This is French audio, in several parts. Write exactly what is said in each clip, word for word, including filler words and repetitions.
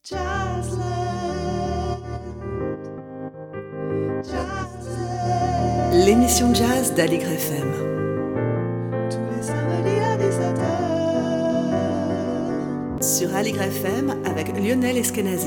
Jazzland, Jazzland. L'émission jazz d'Aligre F M. Tous les samedis à dix-sept heures. Sur Aligre F M avec Lionel Eskenazi.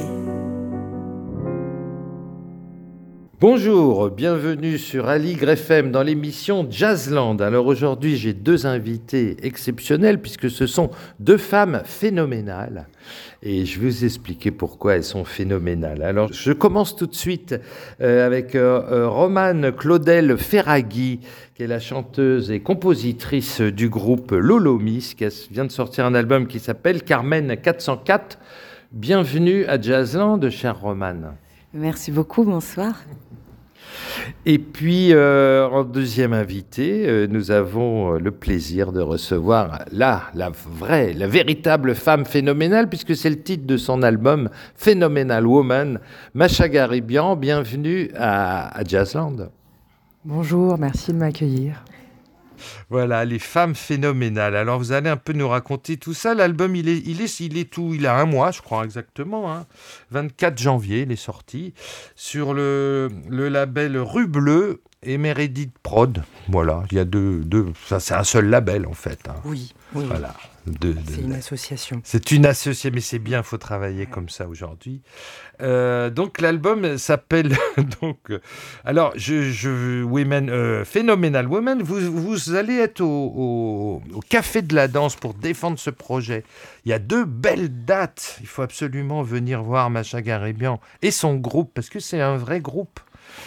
Bonjour, bienvenue sur Aligre F M dans l'émission Jazzland. Alors aujourd'hui, j'ai deux invités exceptionnels puisque ce sont deux femmes phénoménales. Et je vais vous expliquer pourquoi elles sont phénoménales. Alors, je commence tout de suite euh, avec euh, euh, Romane Claudel Ferraghi, qui est la chanteuse et compositrice du groupe Lolomis, qui vient de sortir un album qui s'appelle Carmen quatre cent quatre. Bienvenue à Jazzland, chère Romane. Merci beaucoup, bonsoir. Et puis, euh, en deuxième invité, euh, nous avons euh, le plaisir de recevoir là, la vraie, la véritable femme phénoménale, puisque c'est le titre de son album Phenomenal Woman, Masha Garibian. Bienvenue à, à Jazzland. Bonjour, merci de m'accueillir. Voilà, les femmes phénoménales. Alors, vous allez un peu nous raconter tout ça. L'album, il est, il est, il est tout, il a un mois, je crois exactement. Hein. vingt-quatre janvier, il est sorti sur le, le label Rue Bleue et Meredith Prod. Voilà, il y a deux, deux. Ça, c'est un seul label en fait. Hein. Oui, oui. Voilà. De, de, c'est une association. C'est une association, mais c'est bien, il faut travailler ouais. comme ça aujourd'hui. Euh, donc l'album s'appelle donc. Euh, alors, je, je Women, euh, Phenomenal Woman. Vous, vous allez être au, au, au Café de la Danse pour défendre ce projet. Il y a deux belles dates. Il faut absolument venir voir Masha Garibian et son groupe parce que c'est un vrai groupe.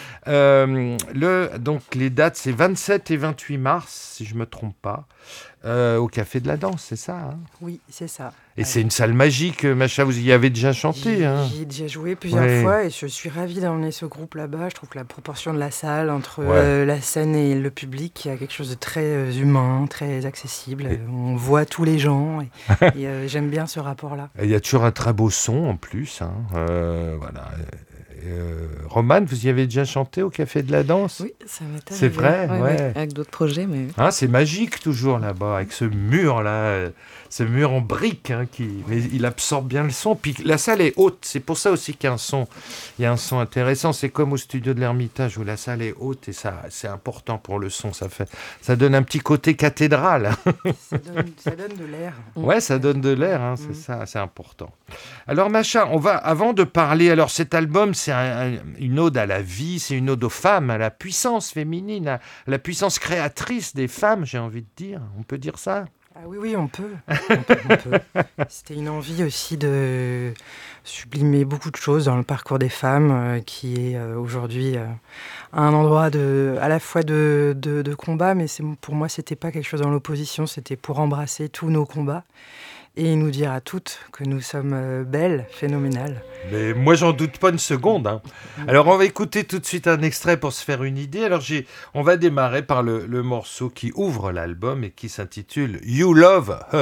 Euh, le, donc les dates, c'est vingt-sept et vingt-huit mars, si je me trompe pas. Euh, au Café de la Danse, c'est ça hein. Oui, c'est ça. Et ouais. c'est une salle magique, Masha, vous y avez déjà chanté J'y, hein. j'y ai déjà joué plusieurs ouais. fois et je suis ravie d'emmener ce groupe là-bas. Je trouve que la proportion de la salle entre ouais. euh, la scène et le public, il y a quelque chose de très euh, humain, très accessible. Et... On voit tous les gens et, et euh, j'aime bien ce rapport-là. Il y a toujours un très beau son en plus. Hein. Euh, voilà. Euh, Romane, vous y avez déjà chanté au Café de la Danse ? Oui, ça m'est arrivé. C'est vrai, ouais, ouais. ouais. Avec d'autres projets, mais... Hein, c'est magique toujours là-bas, avec ce mur-là, euh, ce mur en briques, hein, qui... mais il absorbe bien le son. Puis la salle est haute, c'est pour ça aussi qu'il y a un son, il y a un son intéressant. C'est comme au studio de l'Ermitage où la salle est haute et ça, c'est important pour le son. Ça fait, ça donne un petit côté cathédrale. ça, donne, ça donne de l'air. Ouais, ça donne de l'air, hein, c'est mmh. ça, c'est important. Alors Masha, on va, avant de parler, alors cet album, c'est un, un, une ode à la vie, c'est une ode aux femmes, à la puissance féminine, à la puissance créatrice des femmes, j'ai envie de dire. On peut dire ça ? Ah oui, oui, on peut. on peut, on peut. C'était une envie aussi de sublimer beaucoup de choses dans le parcours des femmes, euh, qui est euh, aujourd'hui euh, un endroit de, à la fois de, de, de combat, mais c'est, pour moi, c'était pas quelque chose dans l'opposition, c'était pour embrasser tous nos combats. Et nous dire à toutes que nous sommes euh, belles, phénoménales. Mais moi, j'en doute pas une seconde. Hein. Alors, on va écouter tout de suite un extrait pour se faire une idée. Alors, j'ai, on va démarrer par le, le morceau qui ouvre l'album et qui s'intitule « You Love Her ».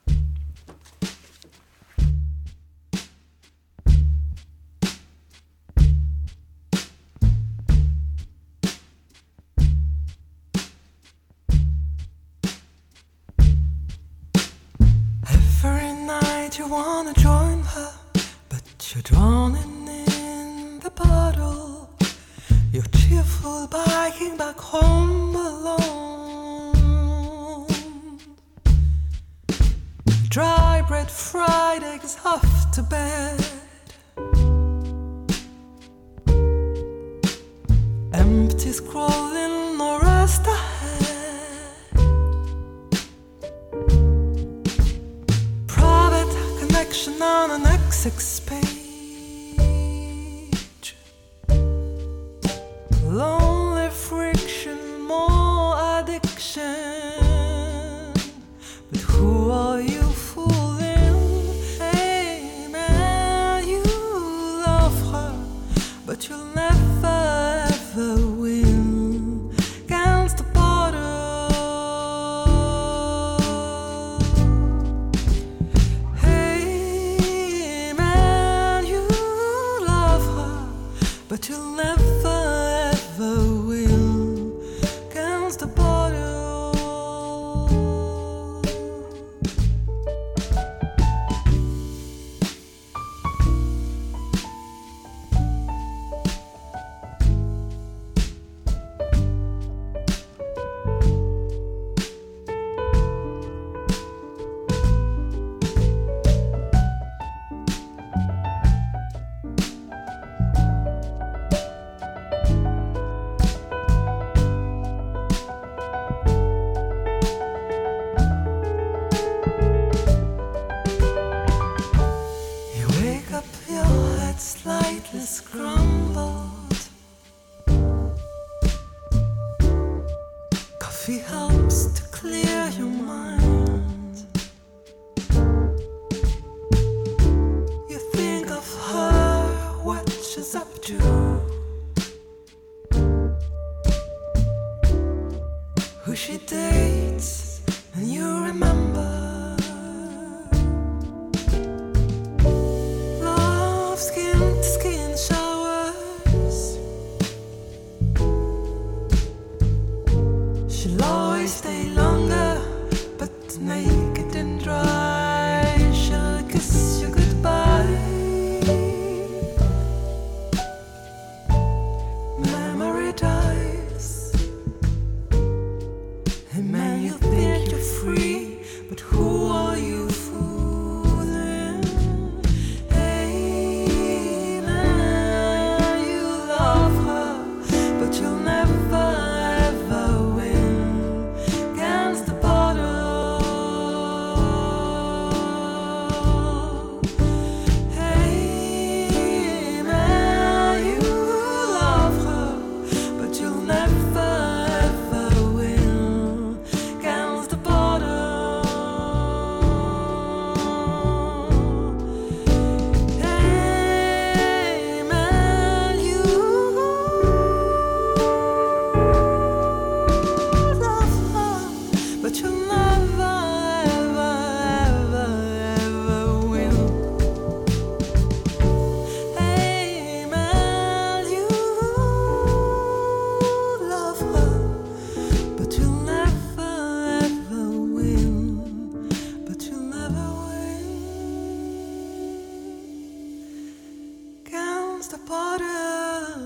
You wanna join her, but you're drowning in the puddle. You're cheerful biking back home alone. Dry bread, fried eggs, off to bed. Empty scrolling, no rest ahead. On an Essex page, lonely friction, more addiction. But who are you fooling? Hey man, you love her, but you'll never ever win against the bottle. Hey man, but slightly scrambled. Coffee helps to clear your mind. You think of her, what she's up to, who she dates, and you remember. Love skin to skin showers. She'll always stay longer, but naked and dry. She'll kiss you goodbye. Memory dies. Hey man, you think you're free, but who are you fooling? Hey man, you love her, but you'll never ever win against the bottle. Hey man, you love her, but you'll never ever win against the bottle. Hey man, you love her, but you'll never ever ever ever win. Hey man, you love her, but you'll never ever win. But you'll never win against the bottom.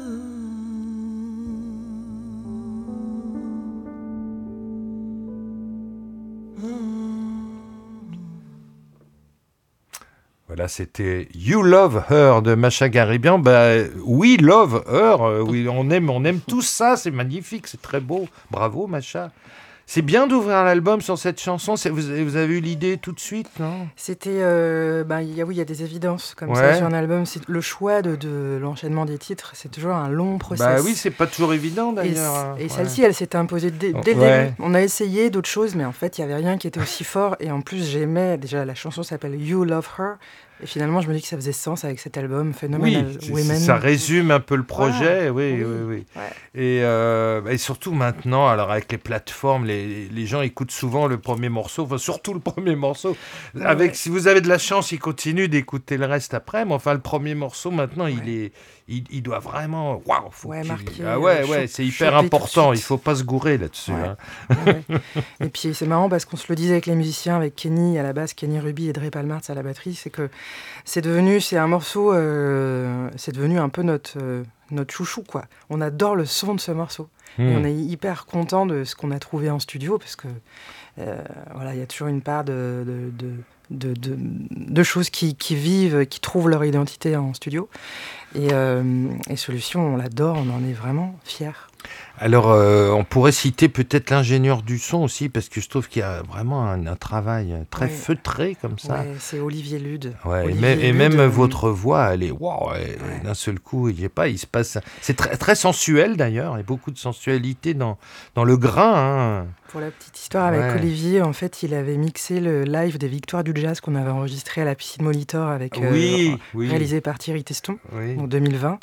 Voilà, c'était You Love Her de Masha Garibian. Bah, we love her. euh, Oui, on aime, on aime tout ça. C'est magnifique, c'est très beau. Bravo, Masha. C'est bien d'ouvrir l'album sur cette chanson. C'est- Vous, vous avez eu l'idée tout de suite, non? C'était, euh, ben, il y a, oui, il y a des évidences comme Ouais. ça sur un album. C'est le choix de, de l'enchaînement des titres, c'est toujours un long process. Bah oui, c'est pas toujours évident Et, d'ailleurs. c- hein. et Ouais. celle-ci, elle s'était imposée dès, dès le Ouais. début. On a essayé d'autres choses, mais en fait, il y avait rien qui était aussi fort. Et en plus, j'aimais déjà la chanson s'appelle You Love Her. Et finalement, je me dis que ça faisait sens avec cet album Oui, Phenomenal c'est- Women. ça résume un peu le projet, oui, Oui. oui, oui. Ouais. Et, euh, et surtout maintenant, alors avec les plateformes, les, les gens écoutent souvent le premier morceau, enfin surtout le premier morceau. Ouais, Avec, ouais. si vous avez de la chance, ils continuent d'écouter le reste après, mais enfin le premier morceau maintenant, il Ouais. est, il, il doit vraiment, waouh, faut Ouais, qu'il- marquer, ah ouais, euh, ouais, chop- c'est hyper choper tout de important. suite. Il faut pas se gourer là-dessus. Ouais. hein. Ouais, ouais. Et puis c'est marrant parce qu'on se le disait avec les musiciens, avec Kenny à la basse, Kenny Ruby et Dre Palmarts à la batterie, c'est que c'est devenu, c'est un morceau, euh, c'est devenu un peu notre, euh, notre chouchou, quoi. On adore le son de ce morceau. Et Hmm. on est hyper content de ce qu'on a trouvé en studio parce que euh, voilà, il y a toujours une part de, de, de, de, de- de choses qui, qui vivent, qui trouvent leur identité en studio. Et, euh, et Solution, on l'adore, on en est vraiment fiers. Alors, euh, on pourrait citer peut-être l'ingénieur du son aussi, parce que je trouve qu'il y a vraiment un, un travail très Ouais. feutré comme ça. Ouais, c'est Olivier Lude. Ouais, et, Olivier même, et Lude, même euh, votre voix, elle est waouh, elle- Ouais. d'un seul coup, il y a pas, il se passe. C'est très, très sensuel d'ailleurs, il y a beaucoup de sensualité dans, dans le grain. hein. Pour la petite histoire, avec Ouais. Olivier, en fait, il avait mixé le live des Victoires du Jazz qu'on avait enregistré à la piscine Molitor avec euh, Oui, oui, réalisé par Thierry Teston oui. en deux mille vingt.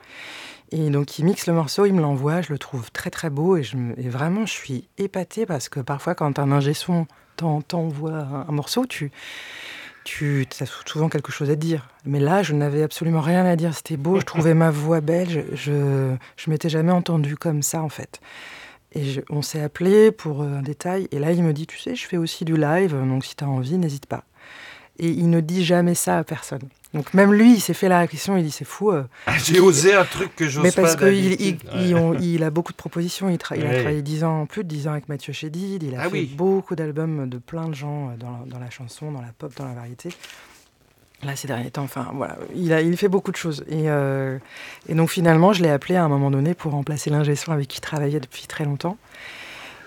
Et donc, il mixe le morceau, il me l'envoie, je le trouve très très beau et, je me- et vraiment, je suis épatée parce que parfois, quand un ingé son t'en- t'envoie un, un morceau, tu, tu as souvent quelque chose à dire. Mais là, je n'avais absolument rien à dire. C'était beau, je trouvais ma voix belle. Je, je, je m'étais jamais entendue comme ça, en fait. Et je- on s'est appelé pour euh, un détail. Et là, il me dit, tu sais, je fais aussi du live, donc si tu as envie, n'hésite pas. Et il ne dit jamais ça à personne. Donc même lui, il s'est fait la réflexion, il dit, c'est fou. euh, Ah, j'ai osé un truc que j'ose mais pas parce qu'il il, d'habitude. il, Ouais. on- il a beaucoup de propositions. Il, tra- il a Ouais. travaillé dix ans, plus de dix ans avec Mathieu Chédid. Il a Ah fait oui. beaucoup d'albums de plein de gens euh, dans la, dans la chanson, dans la pop, dans la variété. Là, ces derniers temps, enfin, voilà, il, a, il fait beaucoup de choses. Et, euh, et donc, finalement, je l'ai appelé à un moment donné pour remplacer l'ingé son avec qui il travaillait depuis très longtemps.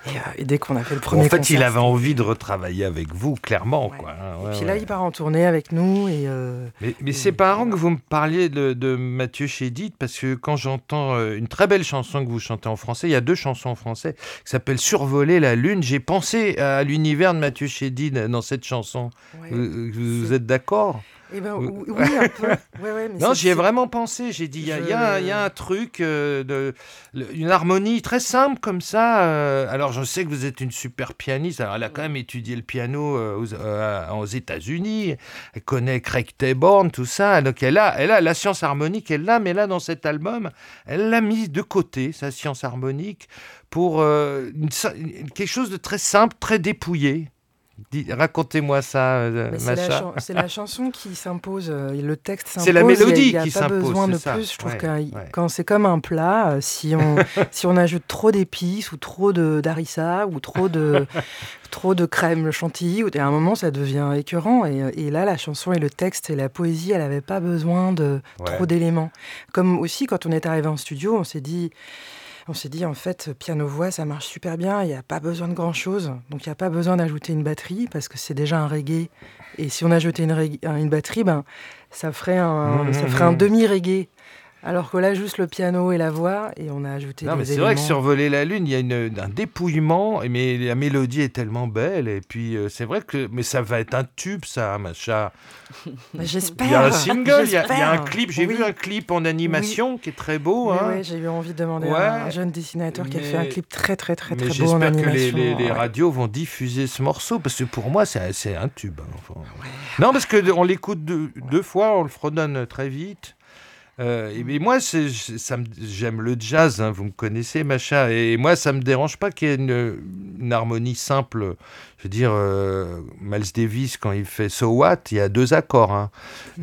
Et, euh, et dès qu'on a fait le premier En fait, concert, il avait c'était- envie de retravailler avec vous, clairement. Ouais. Quoi. hein. Et Ouais, puis là, ouais. il part en tournée avec nous. Et, euh, Mais, mais et c'est pas marrant voilà. que vous me parliez de, de Mathieu Chédid, parce que quand j'entends euh, une très belle chanson que vous chantez en français, il y a deux chansons en français qui s'appellent Survoler la Lune. J'ai pensé à l'univers de Mathieu Chédid dans cette chanson. Ouais. Vous, vous- vous C'est- êtes d'accord? Eh ben, Oui. ou- oui, un peu. Ouais, ouais, mais Non, c'est- j'y ai c'est- vraiment pensé. J'ai dit, il y, a- il y a un- il y a Je- un truc, euh, de, le- une harmonie très simple comme ça. euh, alors, je sais que vous êtes une super pianiste. Alors, elle a quand même étudié le piano euh, aux, euh, aux États-Unis. Elle connaît Craig Taborn, tout ça. Donc, elle a, elle a la science harmonique, elle l'a, mais là, dans cet album, elle l'a mise de côté, sa science harmonique, pour euh, une sa- une- quelque chose de très simple, très dépouillé. Dis- Racontez-moi ça, euh, Mais c'est la, Macha. chan- c'est la chanson qui s'impose, euh, et le texte s'impose. C'est la mélodie il y a, il y a qui pas s'impose, besoin de c'est ça. plus. Je trouve Ouais, que ouais. quand c'est comme un plat, euh, si on si on ajoute trop d'épices ou trop de d'harissa ou trop de trop de crème chantilly, ou- à un moment ça devient écœurant. Et, et là, la chanson et le texte et la poésie, elle n'avait pas besoin de Ouais. trop d'éléments. Comme aussi quand on est arrivé en studio, on s'est dit. On s'est dit, en fait, piano-voix, ça marche super bien, il n'y a pas besoin de grand-chose. Donc, il n'y a pas besoin d'ajouter une batterie, parce que c'est déjà un reggae. Et si on ajoutait une, reggae- une batterie, ben, ça ferait un, Mmh, ça ferait un mmh. demi-reggae. Alors que là, juste le piano et la voix, et on a ajouté Non, des mais c'est éléments. vrai que Survoler la Lune, il y a une, un dépouillement, mais la mélodie est tellement belle. Et puis, euh, c'est vrai que. Mais ça va être un tube, ça, Macha. Ben, J'espère. Il y a un single, il y a, il y a un j'espère. clip. J'ai Oui. vu un clip en animation qui est très beau. Oui, hein. oui, j'ai eu envie de demander Ouais. à un jeune dessinateur qui a fait un Mais- clip très, très, très, Mais très beau en j'espère que les, animation. les- les ouais. radios vont diffuser ce morceau, parce que pour moi, c'est c'est un tube. hein, enfin. Non, parce qu'on l'écoute deux, deux fois, on le fredonne très vite. Euh, et, et moi, c'est- ça me- j'aime le jazz, hein, vous me connaissez, Macha. Et moi, ça me dérange pas qu'il y ait une, une harmonie simple. Je veux dire, euh, Miles Davis, quand il fait So What, il y a deux accords. hein.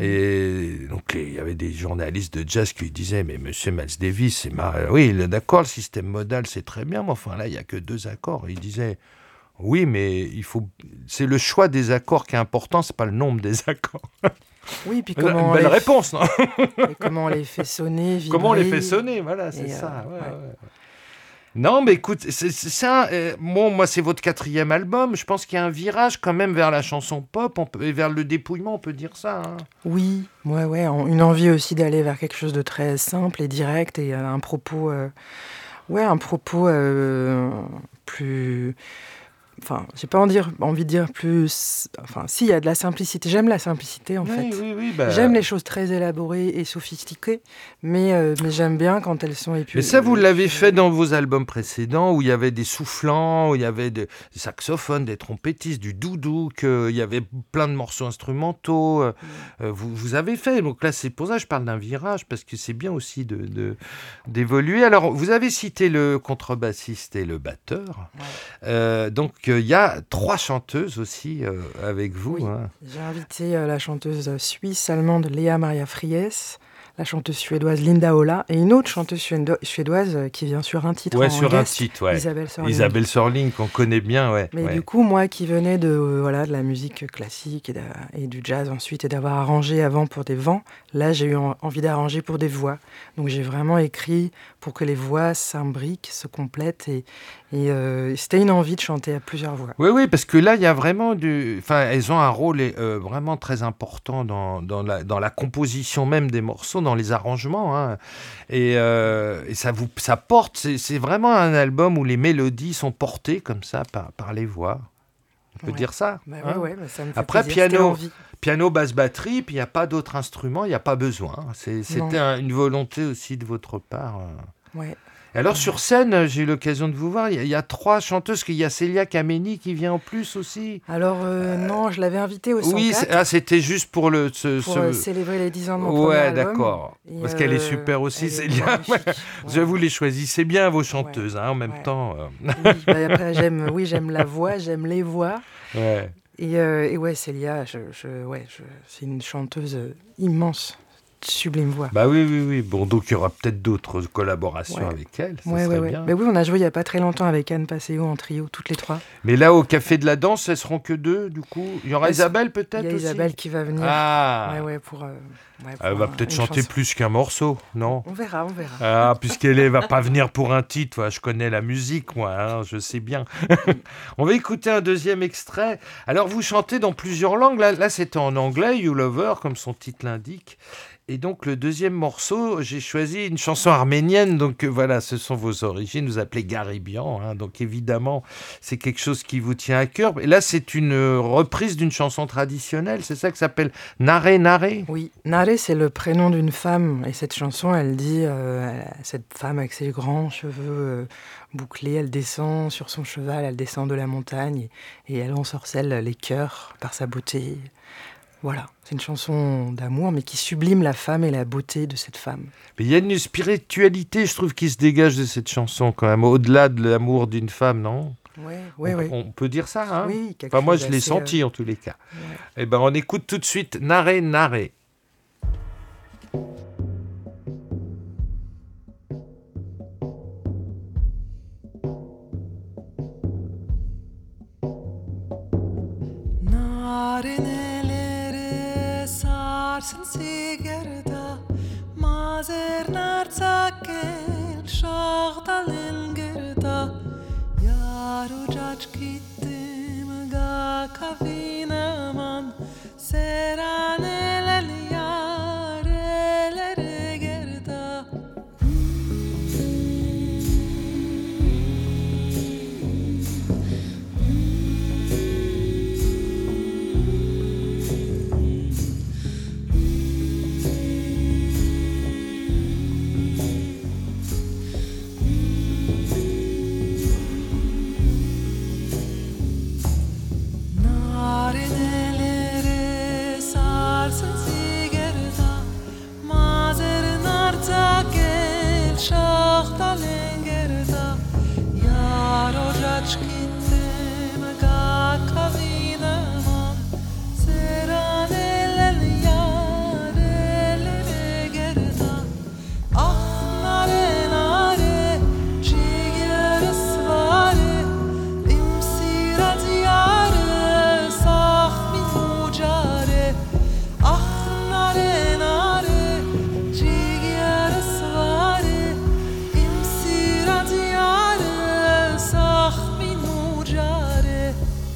Et donc, il y avait des journalistes de jazz qui lui disaient, mais monsieur Miles Davis, c'est mar- oui, le- d'accord, le système modal, c'est très bien, mais enfin, là, il n'y a que deux accords. Et il disait, oui, mais il faut, c'est le choix des accords qui est important, c'est pas le nombre des accords. Oui, puis Une comment on belle les- réponse, non? et comment on les fait sonner, vibrer. Comment on les fait sonner, voilà, c'est Et, ça. euh, ouais, ouais. ouais. Non, mais écoute, c'est c'est ça. euh, bon, moi, c'est votre quatrième album. Je pense qu'il y a un virage quand même vers la chanson pop, on peut, et vers le dépouillement, on peut dire ça. hein. Oui, ouais, ouais, en- une envie aussi d'aller vers quelque chose de très simple et direct et euh, un propos, euh, ouais, un propos euh, plus, enfin, j'ai pas envie de dire, envie de dire plus, enfin, si, il y a de la simplicité. J'aime la simplicité en Oui, fait. oui, oui. bah- J'aime les choses très élaborées et sophistiquées, mais, euh, mais j'aime bien quand elles sont épurées. Mais ça, vous l'avez fait dans vos albums précédents, où il y avait des soufflants, où il y avait des des saxophones, des trompettistes, du doudouk, euh, il y avait plein de morceaux instrumentaux. euh, euh, vous, vous avez fait. Donc là, c'est pour ça que je parle d'un virage, parce que c'est bien aussi de, de- d'évoluer. Alors, vous avez cité le contrebassiste et le batteur. Ouais. Euh, donc, euh, il y a trois chanteuses aussi euh, avec vous. Oui. hein. J'ai invité euh, la chanteuse suisse-allemande Lea Maria Fries, la chanteuse suédoise Linda Ola et une autre chanteuse suédo- suédoise euh, qui vient sur un titre Ouais, en sur un guest, titre, ouais. Isabelle Sorling. Isabelle Sorling, qu'on connaît bien, ouais. Mais ouais. du coup, moi qui venais de, euh, voilà, de la musique classique et, de- et du jazz ensuite, et d'avoir arrangé avant pour des vents, là j'ai eu en- envie d'arranger pour des voix. Donc j'ai vraiment écrit pour que les voix s'imbriquent, se complètent, et, et euh, c'était une envie de chanter à plusieurs voix. Oui, oui, parce que là, il y a vraiment du... Enfin, elles ont un rôle euh, vraiment très important dans, dans, la, dans la composition même des morceaux, dans les arrangements. hein. Et, euh, et ça, vous, ça porte... C'est, c'est vraiment un album où les mélodies sont portées comme ça par, par les voix. On peut Ouais. dire ça. Bah, hein. ouais, ouais, bah, ça me fait Après, plaisir, c'était piano, l'envie. piano, basse, batterie, puis il n'y a pas d'autres instruments, il n'y a pas besoin. C'est, c'était un- une volonté aussi de votre part. euh. Ouais. Alors sur scène, j'ai eu l'occasion de vous voir, il y, a- il y a trois chanteuses, il y a Célia Kameni qui vient en plus aussi. Alors euh, non, je l'avais invitée au cent quatre Oui, c'est- ah, c'était juste pour le... Ce, pour ce- euh, célébrer les dix ans de mon premier Ouais, album. d'accord. Et, Parce qu'elle est euh, super aussi, elle est Célia. magnifique. Ouais. Vous les choisissez bien, vos chanteuses, hein, en même ouais. temps. euh. Oui, bah, après, j'aime, oui, j'aime la voix, j'aime les voix. Ouais. Et, euh, et ouais, Célia, je, je, ouais, je, c'est une chanteuse euh, immense. sublime voix. Bah oui, oui, oui. Bon, donc il y aura peut-être d'autres collaborations Ouais. avec elle. Ça Ouais, serait ouais, ouais. bien. Mais oui, on a joué il n'y a pas très longtemps avec Anne Passeo en trio, toutes les trois. Mais là, au Café de la Danse, elles seront que deux, du coup. Il y aura Elles- Isabelle Il peut-être y a aussi. Isabelle qui va venir. Ah. Ouais, ouais, pour. euh, ouais, pour Elle va un- peut-être une chanter chanson. plus qu'un morceau, non? On verra, on verra. Ah, puisqu'elle ne va pas venir pour un titre, voilà, je connais la musique, moi, hein, je sais bien. On va écouter un deuxième extrait. Alors, vous chantez dans plusieurs langues. Là, là c'était en anglais, You Lover, comme son titre l'indique. Et donc, le deuxième morceau, j'ai choisi une chanson arménienne. Donc, euh, voilà, ce sont vos origines. Vous appelez Garibian. Hein, donc, évidemment, c'est quelque chose qui vous tient à cœur. Et là, c'est une euh, reprise d'une chanson traditionnelle. C'est ça que ça s'appelle Nare Nare. Oui, Nare, c'est le prénom d'une femme. Et cette chanson, elle dit euh, cette femme avec ses grands cheveux euh, bouclés, elle descend sur son cheval, elle descend de la montagne et, et elle ensorcelle les cœurs par sa beauté. Voilà, c'est une chanson d'amour, mais qui sublime la femme et la beauté de cette femme. Mais il y a une spiritualité, je trouve, qui se dégage de cette chanson, quand même, au-delà de l'amour d'une femme, non? Oui, oui, on, oui. on peut dire ça, hein? Oui, quelque Enfin, moi, chose je l'ai d'assez, senti, euh, en tous les cas. ouais. Eh ben, on écoute tout de suite Nare Nare. Narinelere sarsın sigarda Mazer narzakel şağdalın gırda Yar ucaç gittim ga kavinaman Seranelel yarelere gerda Narinelere sarsın sigarda Mazer narzakel şağdalın gırda Yar ucaç gittim ga kavinaman Seranelel yarelere gerda Ah nare nare ciğer ısvarı İmsirat yarı sahmi mucare Ah nare nare ciğer ısvarı İmsirat yarı sahmi mucare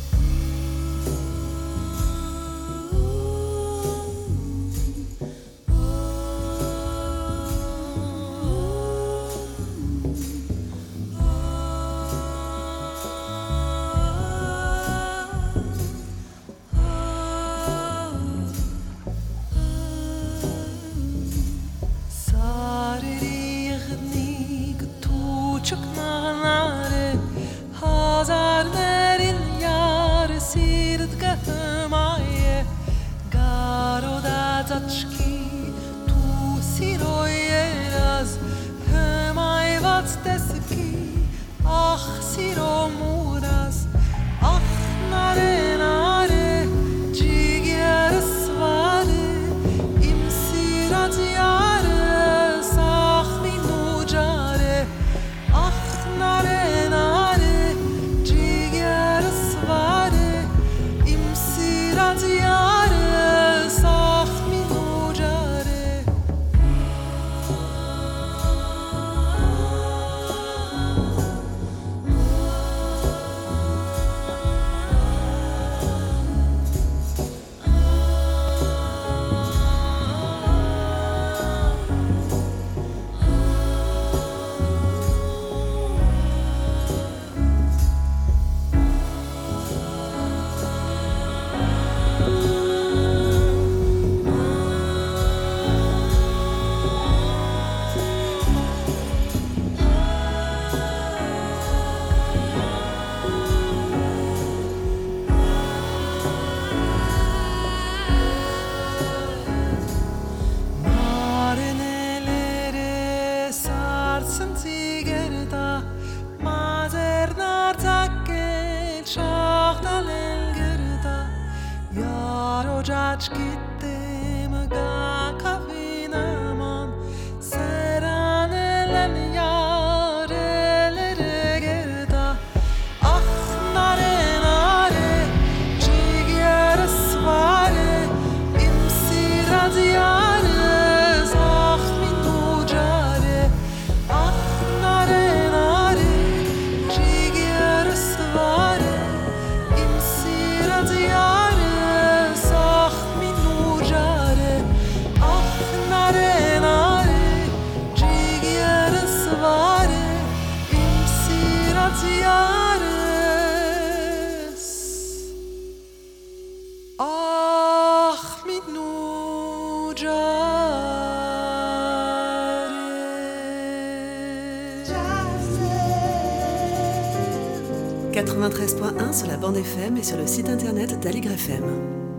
Sarı yığni tuçuk nare Hazar nerin yar sirt gahmaye Garo da zaczki tu sirojeraz Hmaj vac teski ah siro muras Ah nare nare ciğer ısvarı İmsirat yarı sahmi mucare Ah nare nare ciğer ısvarı İmsirat yarı sahmi mucare Ah quatre-vingt-treize point un sur la bande F M et sur le site internet d'Aligre F M.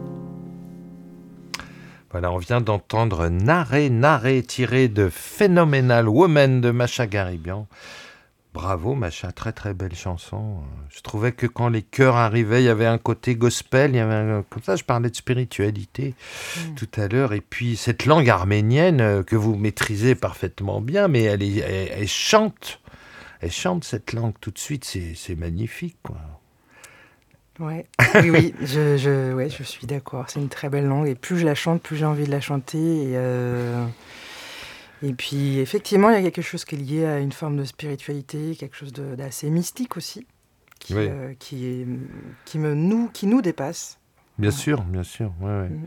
Voilà, on vient d'entendre Naré Naré tiré de Phenomenal Woman de Macha Garibian. Bravo Macha, très très belle chanson. Je trouvais que quand les chœurs arrivaient, il y avait un côté gospel, il y avait un... comme ça je parlais de spiritualité mmh. tout à l'heure. Et puis cette langue arménienne que vous maîtrisez parfaitement bien, mais elle, est, elle, elle chante. Elle chante cette langue tout de suite, c'est, c'est magnifique, quoi. Ouais. Oui, oui, je, je, ouais, je suis d'accord. C'est une très belle langue. Et plus je la chante, plus j'ai envie de la chanter. Et, euh... et puis, effectivement, il y a quelque chose qui est lié à une forme de spiritualité, quelque chose de, d'assez mystique aussi, qui, oui. euh, qui, est, qui, me, nous, qui nous dépasse. Bien ouais. sûr, bien sûr. Ouais, ouais. Mmh.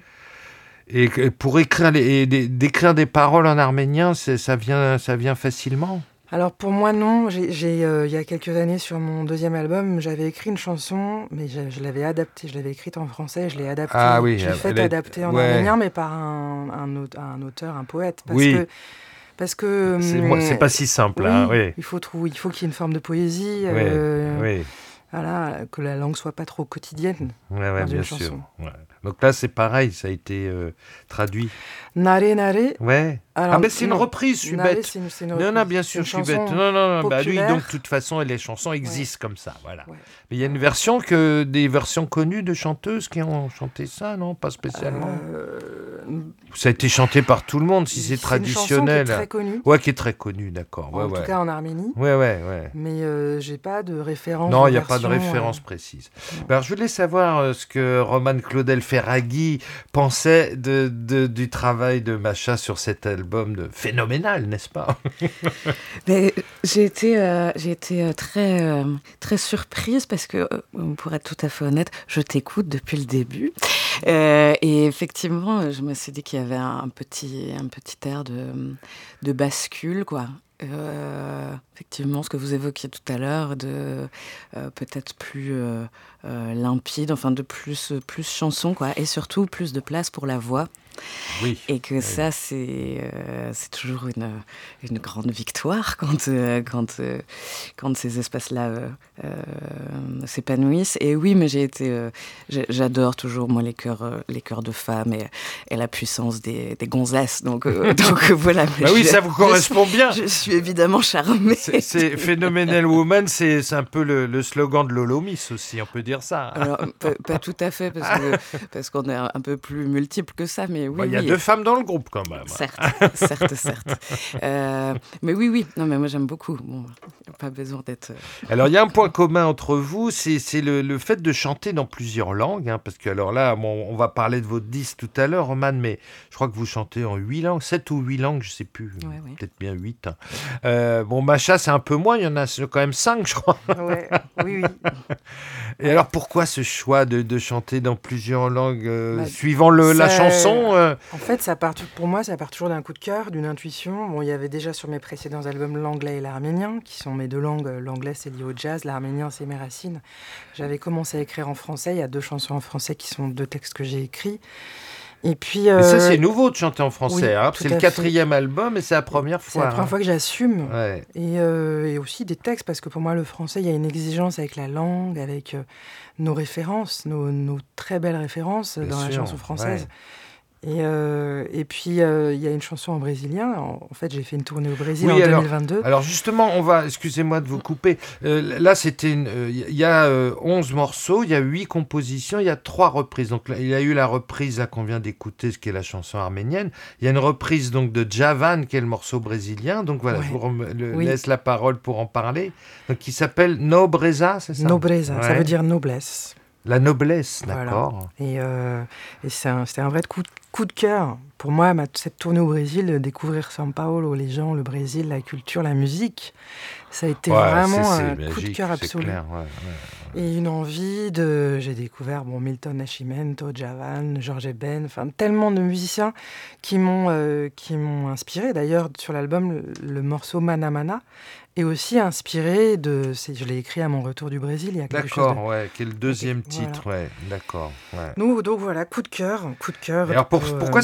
Et pour écrire, les, et d'écrire des paroles en arménien, c'est, ça, vient, ça vient facilement ? Alors pour moi non, j'ai, j'ai, euh, il y a quelques années sur mon deuxième album, j'avais écrit une chanson, mais je, je l'avais adaptée, je l'avais écrite en français, je l'ai adaptée, ah, oui, je l'ai faite est... adapter en ouais. arménien, mais par un, un, un auteur, un poète, parce oui. que parce que c'est, moi, c'est pas si simple, oui, hein, oui. Il faut trouver, il faut qu'il y ait une forme de poésie, oui, euh, oui. Voilà, que la langue soit pas trop quotidienne ouais, ouais, dans bien une sûr. chanson. Ouais. Donc là c'est pareil, ça a été euh, traduit. Naré Naré. Ouais. Alors, ah ben c'est non, une reprise, je suis Naré, bête. C'est une, c'est une non non bien sûr je suis bête. Non non non bah oui donc de toute façon les chansons existent ouais. comme ça voilà. Ouais. Mais il y a une version que des versions connues de chanteuses qui ont chanté ça non pas spécialement. Euh... Ça a été chanté par tout le monde si c'est, c'est traditionnel. Une chanson qui est très connue. Ouais qui est très connue d'accord. Ouais, en ouais. tout cas en Arménie. Ouais ouais ouais. Mais euh, j'ai pas de référence. Non il n'y a pas de référence euh... précise. Ben, alors je voulais savoir euh, ce que Roman Claudel Ferraghi pensait de, de du travail de Macha sur cet album de phénoménal, n'est-ce pas? Mais j'ai été, euh, j'ai été très, euh, très surprise parce que, euh, pour être tout à fait honnête, je t'écoute depuis le début. Euh, et effectivement, je me suis dit qu'il y avait un petit, un petit air de, de bascule, quoi. Euh, effectivement, ce que vous évoquiez tout à l'heure, de euh, peut-être plus euh, euh, limpide, enfin de plus, plus chanson, quoi, et surtout plus de place pour la voix. Oui. Et que oui. ça, c'est, euh, c'est toujours une, une grande victoire quand, euh, quand, euh, quand ces espaces-là euh, euh, s'épanouissent. Et oui, mais j'ai été, euh, j'ai, j'adore toujours, moi, les chœurs, euh, les chœurs de femmes et, et la puissance des, des gonzesses. Donc, euh, donc voilà. Bah oui, je, ça vous correspond je, bien. Je suis évidemment charmée. C'est, c'est Phenomenal Woman, c'est, c'est un peu le, le slogan de Lolomis aussi, on peut dire ça. Alors, pas, pas tout à fait, parce, que, parce qu'on est un peu plus multiples que ça, mais oui. Il bah, y a oui. deux femmes dans le groupe quand même. Certes, certes, certes. Euh, mais oui, oui. Non, mais moi j'aime beaucoup. Bon, pas besoin d'être. Alors il y a un point commun entre vous, c'est, c'est le, le fait de chanter dans plusieurs langues, hein, parce que alors là, bon, on va parler de votre disque tout à l'heure, Roman, mais je crois que vous chantez en huit langues, sept ou huit langues, je sais plus, ouais, ouais. peut-être bien huit. Hein. Euh, bon, Macha, c'est un peu moins, il y en a quand même cinq, je crois. Ouais, oui, oui. Et alors pourquoi ce choix de, de chanter dans plusieurs langues, euh, bah, suivant le, ça, la chanson euh... En fait, ça part, pour moi, ça part toujours d'un coup de cœur, d'une intuition. Bon, il y avait déjà sur mes précédents albums l'anglais et l'arménien, qui sont mes deux langues. L'anglais, c'est lié au jazz, l'arménien, c'est mes racines. J'avais commencé à écrire en français. Il y a deux chansons en français qui sont deux textes que j'ai écrits. Et puis, euh... et ça, c'est nouveau de chanter en français. Oui, hein, c'est le quatrième fait. album et c'est la première fois. C'est la première hein. fois que j'assume. Ouais. Et, euh, et aussi des textes, parce que pour moi, le français, il y a une exigence avec la langue, avec euh, nos références, nos, nos très belles références Bien dans sûr, la chanson française. Ouais. Et, euh, et puis, il euh, y a une chanson en brésilien. En, en fait, j'ai fait une tournée au Brésil oui, en alors, deux mille vingt-deux. Alors justement, on va, excusez-moi de vous couper. Euh, là, c'était il euh, y a euh, onze morceaux, il y a huit compositions, il y a trois reprises. Donc, il y a eu la reprise là, qu'on vient d'écouter, ce qui est la chanson arménienne. Il y a une reprise donc, de Javan, qui est le morceau brésilien. Donc voilà, ouais. je vous rem- le, oui. laisse la parole pour en parler. Donc, qui s'appelle Nobreza, c'est ça? Nobreza, ouais. ça veut dire noblesse. La noblesse, d'accord. Voilà. Et, euh, et c'est un, c'était un vrai coup de, coup de cœur. Pour moi, ma, cette tournée au Brésil, de découvrir São Paulo, les gens, le Brésil, la culture, la musique, ça a été ouais, vraiment c'est, c'est un magique, coup de cœur absolu. Clair, ouais, ouais, ouais. Et une envie de... J'ai découvert bon, Milton Nascimento, Javan, Jorge Ben, enfin tellement de musiciens qui m'ont, euh, qui m'ont inspiré. D'ailleurs, sur l'album, le, le morceau Mana Mana est aussi inspiré de... C'est, je l'ai écrit à mon retour du Brésil, il y a quelque d'accord, chose de... ouais, qui est le deuxième okay, titre, voilà. ouais, d'accord. Ouais. Nous, donc voilà, coup de cœur, coup de cœur. Alors pour, pour, pourquoi euh... cette chanson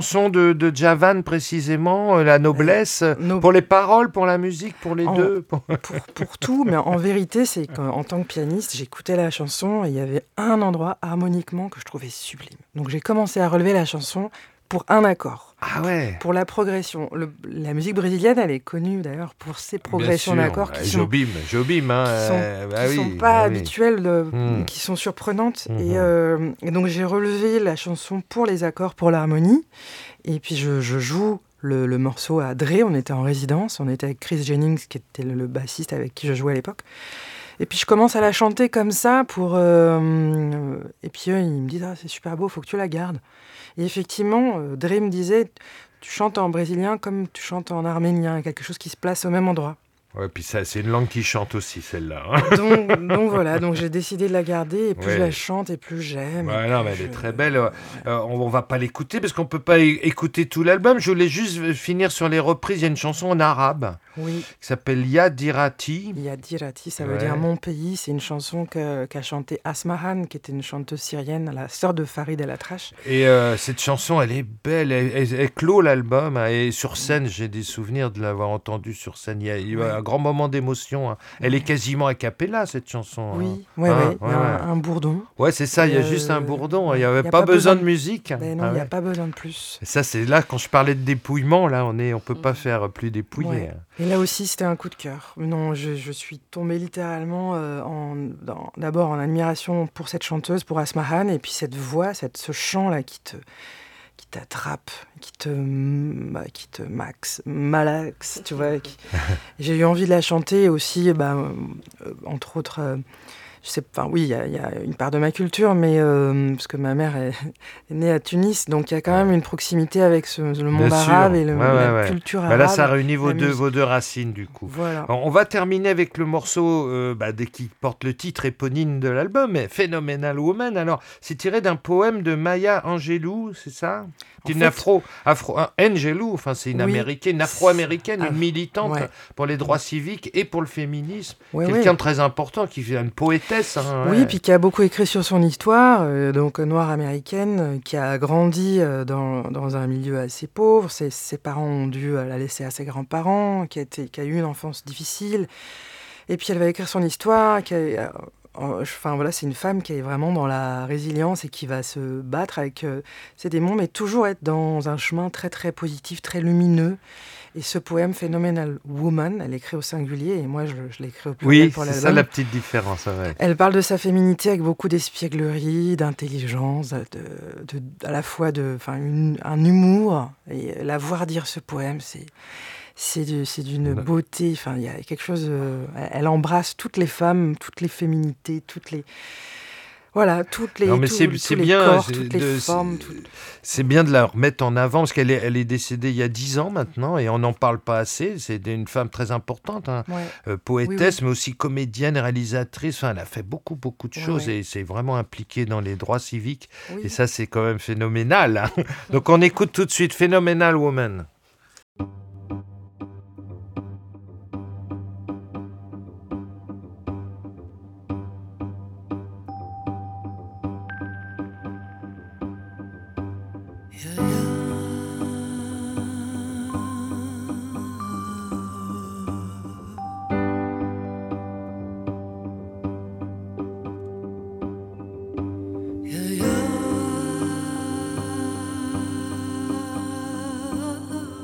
chanson de, de Djavan précisément, euh, La Noblesse, euh, no- pour les paroles, pour la musique, pour les En- deux pour... pour, pour tout, mais en vérité, c'est qu'en tant que pianiste, j'écoutais la chanson et il y avait un endroit harmoniquement que je trouvais sublime. Donc j'ai commencé à relever la chanson pour un accord, Ah ouais. pour la progression. Le- la musique brésilienne, elle est connue d'ailleurs pour ses progressions Bien sûr. d'accords Euh, qui sont Jobim, Jobim, hein, qui sont, euh, bah qui oui, sont pas bah oui. habituelles, de- Hmm. qui sont surprenantes. Mhm. Et, euh, et donc j'ai relevé la chanson pour les accords, pour l'harmonie. Et puis je, je joue le, le morceau à Dre. On était en résidence, on était avec Chris Jennings, qui était le, le bassiste avec qui je jouais à l'époque. Et puis je commence à la chanter comme ça pour. euh, et puis eux, ils me disent ah, c'est super beau, faut que tu la gardes. Et effectivement, euh, Dre me disait tu chantes en brésilien comme tu chantes en arménien, quelque chose qui se place au même endroit. Ouais, puis ça, c'est une langue qui chante aussi, celle-là. hein. Donc, donc voilà, donc j'ai décidé de la garder et plus Ouais. je la chante et plus j'aime. Ouais, et non, plus mais elle est je- très belle. Euh, on, on va pas l'écouter parce qu'on peut pas é- écouter tout l'album. Je voulais juste finir sur les reprises. Il y a une chanson en arabe Oui, qui s'appelle Ya Dirati. il y a Dirati, ça veut Ouais. dire mon pays. C'est une chanson que- qu'a chantée Asmahan, qui était une chanteuse syrienne, la sœur de Farid El Atrache. Et euh, cette chanson, elle est belle. Elle, elle- elle clôt l'album. hein. Et sur scène, j'ai des souvenirs de l'avoir entendue sur scène. Il y a, il y a Ouais. un grand moment d'émotion. hein. Elle est quasiment a cappella, cette chanson. hein. Oui, ouais, Ah, ouais, il y ouais, a un, ouais. un bourdon. Ouais, c'est ça. Il y a Euh, juste un bourdon. Il ouais. n'y avait Il y a pas, pas besoin besoin de de- musique. Ben non, Ah il n'y a ouais. pas besoin de plus. Et ça, c'est là, quand je parlais de dépouillement, là, on est, on peut pas faire plus dépouillé. Ouais. Et là aussi, c'était un coup de cœur. Non, je, je suis tombée littéralement euh, en, dans- d'abord en admiration pour cette chanteuse, pour Asmahan, et puis cette voix, cette, ce chant-là qui te, qui t'attrape, qui te, bah, qui te max, malaxe, tu vois. qui- J'ai eu envie de la chanter aussi, bah, euh, entre autres. euh, je sais, enfin oui, il y, a- il y a une part de ma culture, mais euh, parce que ma mère est, est née à Tunis, donc il y a quand même une proximité avec ce- le monde Bien sûr. arabe et le- Ouais, ouais, la ouais. culture Bah arabe. là, ça réunit vos la deux, musique. vos deux racines, du coup. Voilà. Alors, on va terminer avec le morceau euh, bah, dès qui porte le titre éponyme de l'album, mais Phenomenal Woman. Alors, c'est tiré d'un poème de Maya Angelou, c'est ça? En Une fait- afro, afro, un- Angelou, enfin c'est une Oui. américaine, une afro-américaine, Ah, une militante ouais. pour les droits civiques et pour le féminisme. Ouais, Quelqu'un ouais. de très important, qui fait une poétesse. hein, Oui, ouais. puis qui a beaucoup écrit sur son histoire, euh, donc euh, noire américaine, euh, qui a grandi euh, dans, dans un milieu assez pauvre. Ses, ses parents ont dû euh, la laisser à ses grands-parents, qui a, été, qui a eu une enfance difficile. Et puis elle va écrire son histoire. Qui a- euh, euh, Enfin voilà, c'est une femme qui est vraiment dans la résilience et qui va se battre avec euh, ses démons, mais toujours être dans un chemin très très positif, très lumineux. Et ce poème Phenomenal Woman, elle écrit au singulier et moi je, je l'ai écrit au pluriel Oui, pour c'est l'album. ça la petite différence. ouais. Elle parle de sa féminité avec beaucoup d'espièglerie, d'intelligence, de, de- à la fois de, enfin, une- un humour. Et la voir dire ce poème, c'est c'est de- c'est d'une Ouais. beauté. Enfin, il y a quelque chose. euh, elle- elle embrasse toutes les femmes, toutes les féminités, toutes les voilà, toutes les Non, mais tous- c'est tous c'est les bien, corps, c'est toutes les de- formes. c'est- tout- c'est bien de la remettre en avant parce qu'elle est, elle est décédée il y a dix ans maintenant et on n'en parle pas assez. C'est une femme très importante, hein, Ouais. euh, poétesse, Oui, mais aussi comédienne, réalisatrice. Enfin, elle a fait beaucoup, beaucoup de Ouais, choses ouais. et c'est vraiment impliquée dans les droits civiques. Oui. Et ça, c'est quand même phénoménal. hein. Donc, on écoute tout de suite Phenomenal Woman. Yeah, yeah.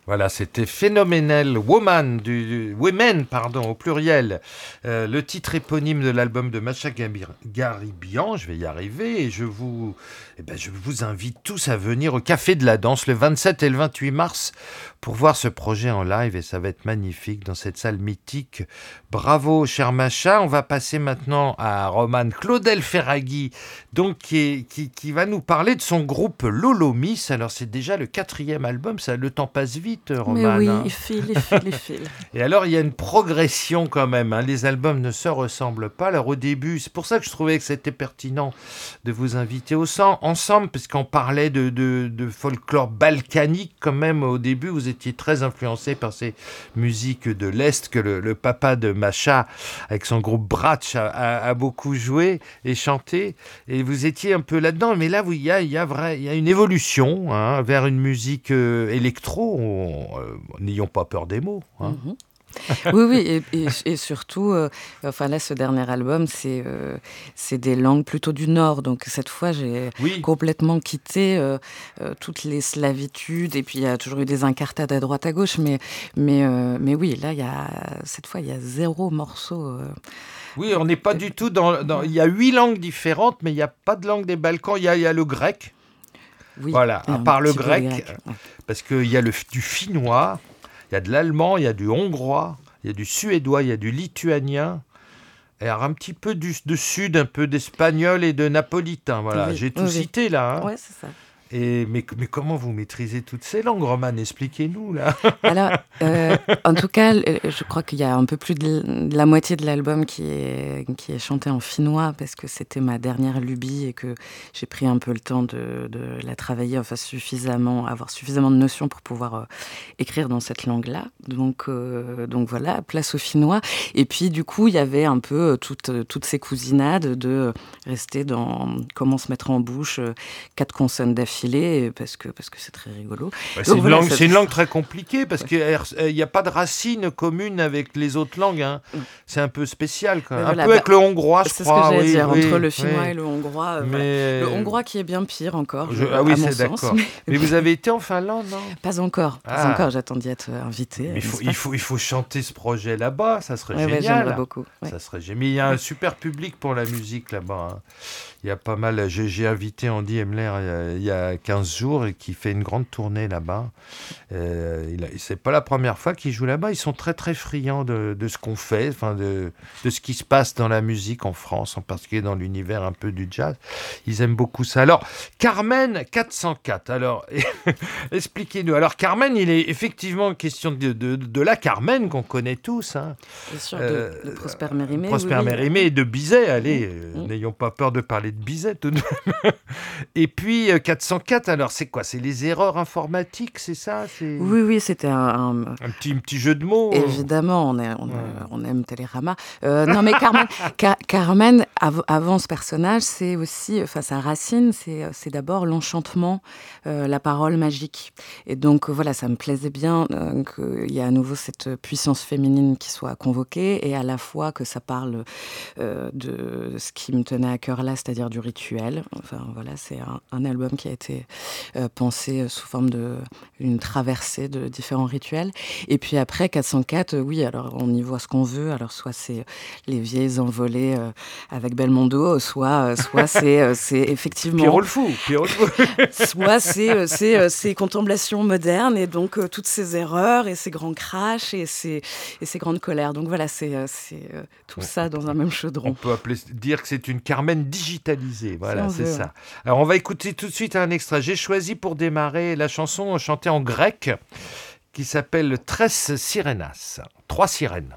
Voilà, c'était Phenomenal Woman, du, du, Women, pardon, au pluriel. Euh, le titre éponyme de l'album de Masha Garibian, je vais y arriver, et je vous, eh ben, je vous invite tous à venir au Café de la Danse le vingt-sept et le vingt-huit mars pour voir ce projet en live, et ça va être magnifique dans cette salle mythique. Bravo, cher Masha. On va passer maintenant à Romane Claudel Ferraghi, donc qui, est, qui, qui va nous parler de son groupe Lolo Miss. Alors c'est déjà le quatrième album, ça, le temps passe vite, Romane. Mais oui, hein. il file, il file, il file. Et alors il y a une progression quand même, hein. Les albums ne se ressemblent pas. Alors au début, c'est pour ça que je trouvais que c'était pertinent de vous inviter au sang, ensemble, parce qu'on parlait de, de, de folklore balkanique quand même. Au début, vous étiez très influencé par ces musiques de l'Est que le, le papa de Masha, avec son groupe Bratch, a, a, a beaucoup joué et chanté. Et vous étiez un peu là-dedans. Mais là, il y a, y, a vrai, y a une évolution, hein, vers une musique euh, électro. On, euh, n'ayons pas peur des mots. Hein. Mm-hmm. Oui, oui, et, et, et surtout, euh, enfin là, ce dernier album, c'est euh, c'est des langues plutôt du Nord. Donc cette fois, j'ai oui. complètement quitté euh, euh, toutes les slavitudes. Et puis il y a toujours eu des incartades à droite à gauche, mais mais euh, mais oui, là, il y a cette fois, il y a zéro morceau. Euh, Oui, on n'est pas du tout dans, dans. Il y a huit langues différentes, mais il n'y a pas de langue des Balkans. Il y a, il y a le grec. Oui, voilà, à part le grec, grec ouais. Parce qu'il y a le, du finnois. Il y a de l'allemand, il y a du hongrois, il y a du suédois, il y a du lituanien, et alors un petit peu du, de sud, un peu d'espagnol et de napolitain. Voilà, oui, j'ai tout oui. cité là. Hein. Ouais, c'est ça. Et, mais, mais comment vous maîtrisez toutes ces langues, Romane? Expliquez-nous, là. Alors, euh, en tout cas, je crois qu'il y a un peu plus de la moitié de l'album qui est, qui est chanté en finnois, parce que c'était ma dernière lubie et que j'ai pris un peu le temps de, de la travailler, enfin suffisamment, avoir suffisamment de notions pour pouvoir euh, écrire dans cette langue-là. Donc, euh, donc voilà, place au finnois. Et puis, du coup, il y avait un peu toutes, toutes ces cousinades de rester dans comment se mettre en bouche euh, quatre consonnes d'affilée. Parce que parce que c'est très rigolo. Ouais, c'est, une voilà, langue, ça... c'est une langue très compliquée parce ouais. qu'il n'y a pas de racine commune avec les autres langues. Hein. Mm. C'est un peu spécial quand même. Voilà, un peu bah, avec le hongrois, je c'est crois. C'est ce que j'allais oui, dire, oui, entre oui, le finnois oui. et le hongrois. Euh, mais... voilà. Le hongrois qui est bien pire encore. Je... Je... Ah oui, à mon c'est sens. d'accord. Mais... mais vous avez été en Finlande, non? Pas encore. Pas ah. encore. J'attends d'y être invité. Mais il faut, il, faut, il faut chanter ce projet là-bas. Ça serait ouais, génial. Ouais, j'aimerais beaucoup. Ouais. Ça serait génial. Mais il y a un super public pour la musique là-bas. Hein. Il y a pas mal. J'ai, j'ai invité Andy Emler il y, a, il y a quinze jours et qui fait une grande tournée là-bas. Euh, il a, c'est pas la première fois qu'il joue là-bas. Ils sont très très friands de, de ce qu'on fait, enfin de, de ce qui se passe dans la musique en France, en particulier dans l'univers un peu du jazz. Ils aiment beaucoup ça. Alors Carmen quatre cent quatre. Alors expliquez-nous. Alors Carmen, il est effectivement question de, de, de la Carmen qu'on connaît tous. Hein. Bien sûr, euh, de, de Prosper Mérimée. Prosper oui, Mérimée oui. et de Bizet. Allez, mmh. euh, n'ayons pas peur de parler de Bizet tout de même. Et puis euh, quatre cent quatre. Alors c'est quoi? C'est les erreurs informatiques, c'est ça? C'est... Oui, oui, c'était un, un... un petit, un petit jeu de mots. Évidemment, on, est, on, ouais. euh, on aime Télérama. Euh, non, mais Carmen, Car- Carmen av- avant ce personnage, c'est aussi, enfin, sa racine, c'est, c'est d'abord l'enchantement, euh, la parole magique. Et donc, voilà, ça me plaisait bien euh, qu'il y ait à nouveau cette puissance féminine qui soit convoquée et à la fois que ça parle euh, de ce qui me tenait à cœur là, c'est-à-dire du rituel. Enfin, voilà, c'est un, un album qui a été euh, pensé sous forme de une traversée de différents rituels. Et puis après, quatre cent quatre, euh, oui, alors on y voit ce qu'on veut. Alors soit c'est les vieilles envolées euh, avec Belmondo, soit, euh, soit c'est, euh, c'est effectivement... Pierrot le fou, Pierrot le fou. Soit c'est, euh, c'est euh, ces contemplations modernes et donc euh, toutes ces erreurs et ces grands crashs et ces, et ces grandes colères. Donc voilà, c'est, euh, c'est euh, tout on, ça dans un même chaudron. On peut appeler, dire que c'est une Carmen digitalisée. Voilà, si c'est veut, ça. Ouais. Alors on va écouter tout de suite un extrait. J'ai choisi pour démarrer la chanson chantée en grec qui s'appelle Tres Sirenas, trois sirènes.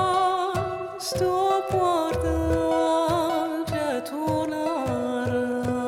Sto guardando tornare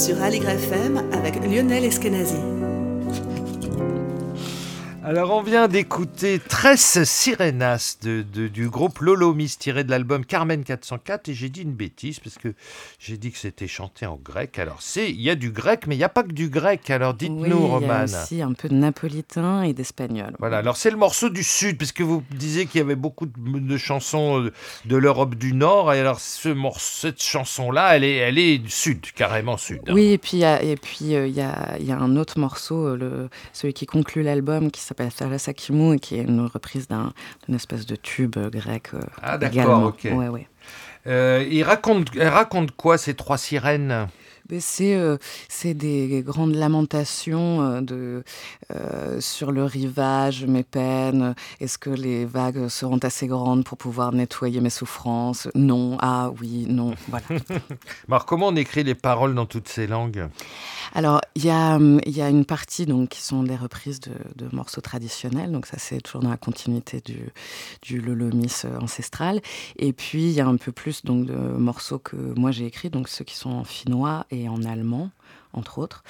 sur Aligre F M avec Lionel Eskenazi. Alors, on vient d'écouter Tres Sirenas de, de, du groupe Lolomis, tiré de l'album Carmen quatre cent quatre. Et j'ai dit une bêtise, parce que j'ai dit que c'était chanté en grec. Alors, c'est, il y a du grec, mais il n'y a pas que du grec. Alors, dites-nous, oui, Romane. Il y a aussi un peu de napolitain et d'espagnol. Voilà, alors c'est le morceau du Sud, parce que vous disiez qu'il y avait beaucoup de, de chansons de, de l'Europe du Nord. Et alors, ce morceau, cette chanson-là, elle est, elle est du Sud, carrément Sud. Hein. Oui, et puis il y a, et puis, euh, y a, y a un autre morceau, le, celui qui conclut l'album, qui s'appelle Thalassa Kimou, et qui est une reprise d'un, d'une espèce de tube grec. Euh, ah d'accord, également. ok. Ouais, ouais. Euh, il raconte, elle raconte quoi, ces trois sirènes ? Mais c'est, euh, c'est des grandes lamentations euh, de, euh, sur le rivage, mes peines. Est-ce que les vagues seront assez grandes pour pouvoir nettoyer mes souffrances ? Non. Ah oui, non. Voilà. Alors, comment on écrit les paroles dans toutes ces langues ? Alors, il y a, il y a une partie donc, qui sont des reprises de, de morceaux traditionnels. Donc ça, c'est toujours dans la continuité du, du Lolomis ancestral. Et puis, il y a un peu plus donc, de morceaux que moi j'ai écrits, donc ceux qui sont en finnois et en allemand, entre autres.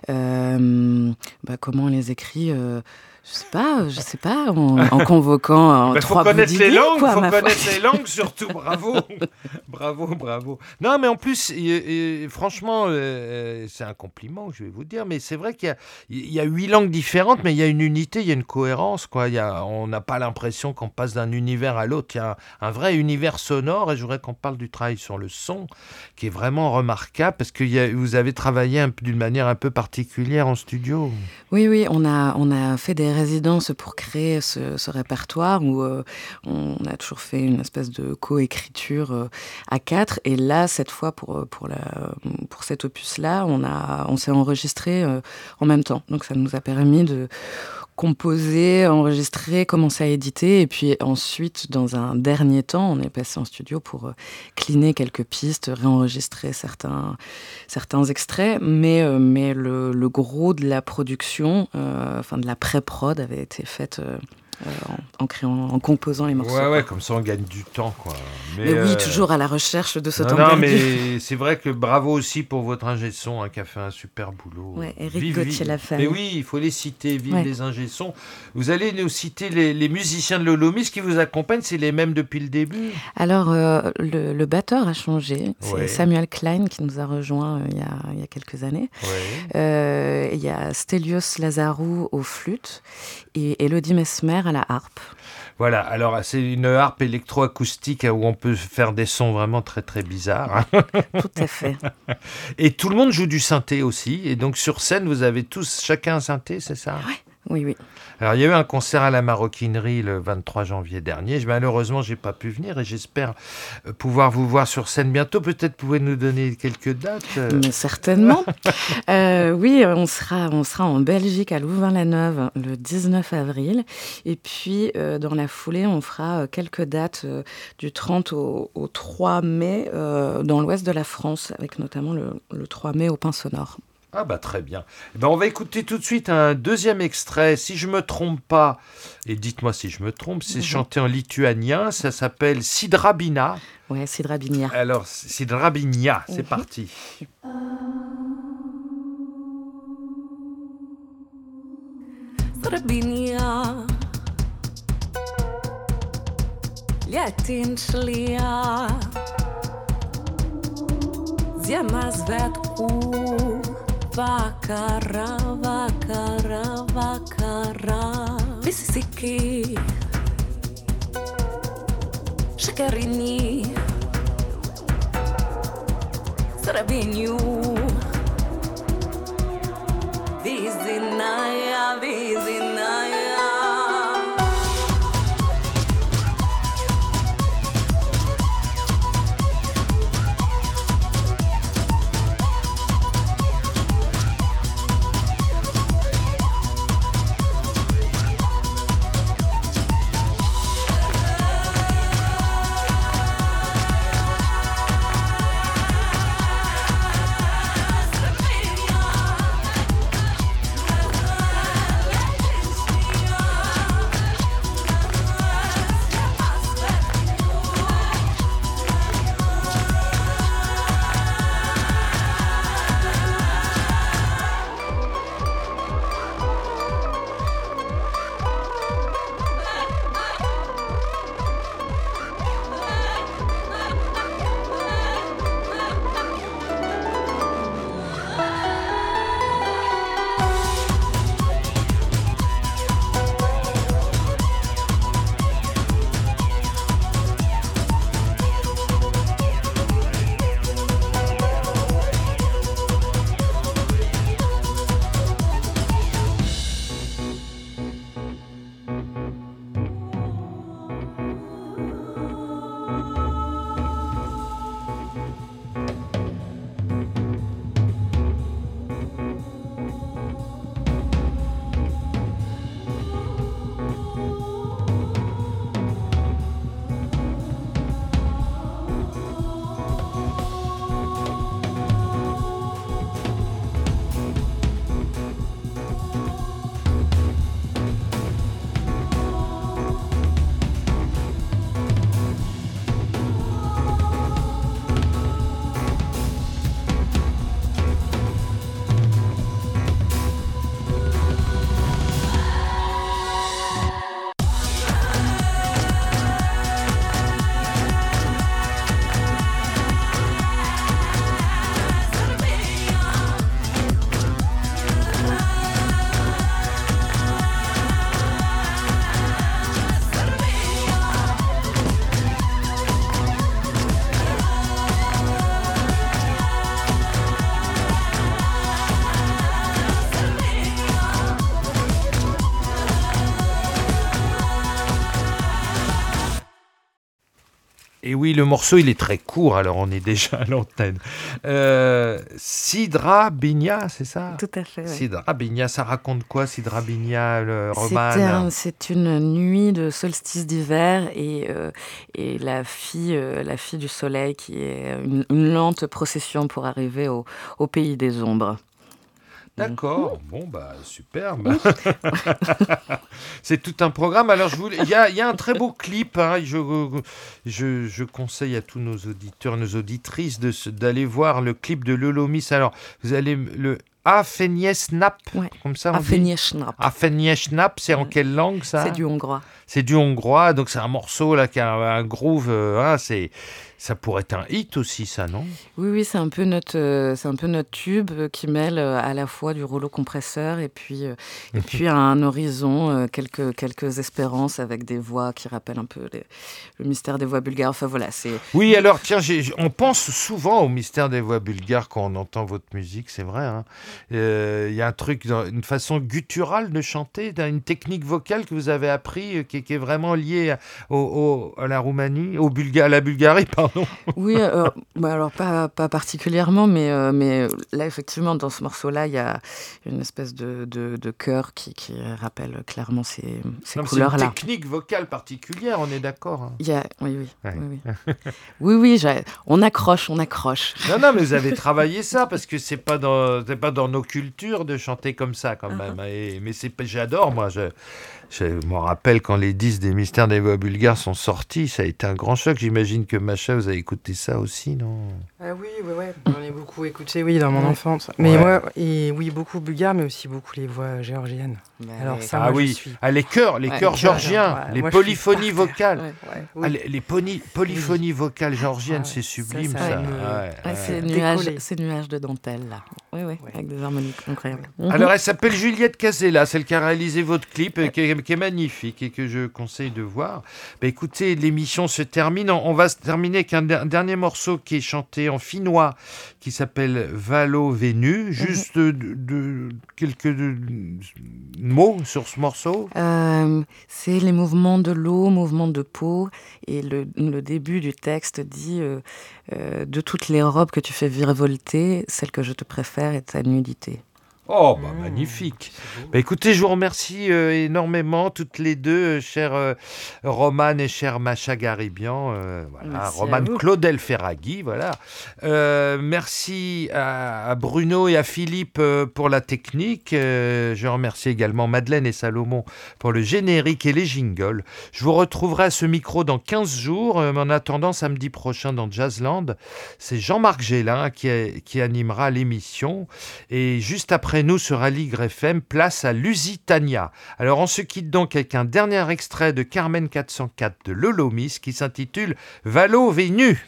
Euh, bah, comment on les écrit euh, Je sais pas, je sais pas, en, en convoquant bah, trois faut connaître les langues, quoi, faut ma connaître foi. les langues surtout, bravo, bravo, bravo. Non, mais en plus, et, et, franchement, euh, c'est un compliment, je vais vous dire, mais c'est vrai qu'il y a, il y a huit langues différentes, mais il y a une unité, il y a une cohérence, quoi. Il y a, on n'a pas l'impression qu'on passe d'un univers à l'autre. Il y a un, un vrai univers sonore, et je voudrais qu'on parle du travail sur le son, qui est vraiment remarquable, parce que il y a, vous avez travaillé un, d'une manière un peu particulière en studio. Oui, oui, on a, on a fait des résidence pour créer ce, ce répertoire où euh, on a toujours fait une espèce de coécriture euh, à quatre. Et là, cette fois, pour, pour, la, pour cet opus-là, on, a, on s'est enregistré euh, en même temps. Donc ça nous a permis de composer, enregistrer, commencer à éditer. Et puis ensuite, dans un dernier temps, on est passé en studio pour euh, cleaner quelques pistes, réenregistrer certains, certains extraits. Mais, euh, mais le, le gros de la production, euh, enfin de la pré-prod, avait été faite euh, euh, en, en, créant, en composant les morceaux. Ouais, ouais, comme ça on gagne du temps, quoi. Mais, mais oui, euh... toujours à la recherche de ce non, temps non, perdu. mais c'est vrai que bravo aussi pour votre ingé son, hein, qui a fait un super boulot. Ouais, Eric vive, Gauthier vive. Lafay. Mais oui, il faut les citer, vive ouais. les ingé sons. Vous allez nous citer les, les musiciens de Lolomis qui vous accompagnent, c'est les mêmes depuis le début ? Alors, euh, le, le batteur a changé. C'est ouais. Samuel Klein qui nous a rejoints euh, il, y a, il y a quelques années. Ouais. Euh, il y a Stelios Lazarou aux flûtes et Elodie Mesmer à la harpe. Voilà, alors c'est une harpe électroacoustique où on peut faire des sons vraiment très très bizarres. Tout à fait. Et tout le monde joue du synthé aussi, et donc sur scène vous avez tous chacun un synthé, c'est ça ? Ouais. Oui, oui. Alors, il y a eu un concert à la Maroquinerie le vingt-trois janvier dernier. Malheureusement, je n'ai pas pu venir et j'espère pouvoir vous voir sur scène bientôt. Peut-être pouvez nous donner quelques dates. Mais certainement. euh, oui, on sera, on sera en Belgique, à Louvain-la-Neuve, le dix-neuf avril. Et puis, euh, dans la foulée, on fera quelques dates euh, du trente au, au trois mai euh, dans l'ouest de la France, avec notamment le, le trois mai au Pain Sonore. Ah bah très bien. Eh ben on va écouter tout de suite un deuxième extrait. Si je me trompe pas, et dites-moi si je me trompe, c'est mm-hmm. chanté en lituanien, ça s'appelle Sidrabina. Ouais, Sidrabinia. Alors Sidrabinia, c'est mm-hmm. parti. Sidrabinia, Lietinšlia, Ziema Svetku. Vakara, vakara, vakara Visi syki Šakarini Srabinju Vizinaja, vizinaja Et oui, le morceau, il est très court, alors on est déjà à l'antenne. Euh, Sidra Bigna, c'est ça ? Tout à fait, ouais. Sidra Bigna, ça raconte quoi, Sidra Bigna, le roman ? C'est, un, c'est une nuit de solstice d'hiver et, euh, et la, fille, euh, la fille du soleil qui est une, une lente procession pour arriver au, au pays des ombres. D'accord, bon bah superbe. C'est tout un programme. Alors je voulais, il y a, il y a un très beau clip. Hein, je, je, je conseille à tous nos auditeurs, nos auditrices de se, d'aller voir le clip de Lolomis. Alors vous allez le Afeniesnap, ouais. Comme ça on Afeniesnap. dit. Afeniesnap, c'est en quelle langue ça ? C'est du hongrois. C'est du hongrois, donc c'est un morceau là qui a un, un groove. Euh, hein, c'est Ça pourrait être un hit aussi, ça, non ? Oui, oui, c'est un peu notre, euh, c'est un peu notre tube euh, qui mêle euh, à la fois du rouleau compresseur et puis, euh, et puis à un horizon, euh, quelques, quelques espérances avec des voix qui rappellent un peu les, le mystère des voix bulgares. Enfin voilà, c'est... Oui, alors tiens, j'ai, on pense souvent au mystère des voix bulgares quand on entend votre musique, c'est vrai. Hein. Euh, y a un truc, une façon gutturale de chanter, une technique vocale que vous avez appris qui, qui est vraiment liée à, au, au, à la Roumanie, au Bulga- à la Bulgarie, pardon. Oui, euh, bah alors pas, pas particulièrement, mais, euh, mais là, effectivement, dans ce morceau-là, il y a une espèce de, de, de chœur qui, qui rappelle clairement ces, ces non, couleurs-là. C'est une technique vocale particulière, on est d'accord. Hein. Il y a, oui, oui. Ouais. Oui, oui, oui, oui j'ai, on accroche, on accroche. Non, non, mais vous avez travaillé ça, parce que c'est pas dans, c'est pas dans nos cultures de chanter comme ça, quand même. Uh-huh. Et, mais c'est, j'adore, moi, je... Je me rappelle quand les disques des Mystères des Voix Bulgares sont sortis, ça a été un grand choc. J'imagine que Macha, vous avez écouté ça aussi, non ? Ah oui, oui, ouais. J'en ai beaucoup écouté, oui, dans mon ouais. enfance. Mais ouais. moi, et oui, beaucoup bulgares, mais aussi beaucoup les voix géorgiennes. Mais Alors ça, ah moi, oui, je suis... ah, les chœurs, les ouais, chœurs les géorgiens, ouais, les moi, polyphonies vocales. Ouais, ouais, ah, oui. les, les pony, polyphonies oui. vocales géorgiennes, ouais, c'est sublime, ça. ça, ça. ça me... ouais, ouais, c'est, ouais. nuage, c'est nuage de dentelle, là. Oui, oui, ouais. Avec des harmoniques incroyables. Ouais. Alors, elle s'appelle Juliette Casella, celle qui a réalisé votre clip, ouais. qui, est, qui est magnifique et que je conseille de voir. Bah, écoutez, l'émission se termine. On va se terminer avec un, de, un dernier morceau qui est chanté en finnois, qui s'appelle Valo Venu. Juste mm-hmm. de, de, quelques de, mots sur ce morceau. Euh, c'est les mouvements de l'eau, mouvements de peau. Et le, le début du texte dit euh, euh, de toutes les robes que tu fais virevolter, celle que je te préfère est ta nudité. Oh, bah, mmh, magnifique. Bah, écoutez, je vous remercie euh, énormément, toutes les deux, euh, chère euh, Romane et chère Macha Garibian. Euh, voilà, Romane Claudel Ferraghi, voilà. Euh, merci à, à Bruno et à Philippe euh, pour la technique. Euh, je remercie également Madeleine et Salomon pour le générique et les jingles. Je vous retrouverai à ce micro dans quinze jours, euh, mais en attendant, samedi prochain dans Jazzland, c'est Jean-Marc Gélin qui, est, qui animera l'émission. Et juste après nous sera Ligre F M, place à Lusitania. Alors on se quitte donc avec un dernier extrait de Carmen quatre cent quatre de Lolomis qui s'intitule Valo Venu.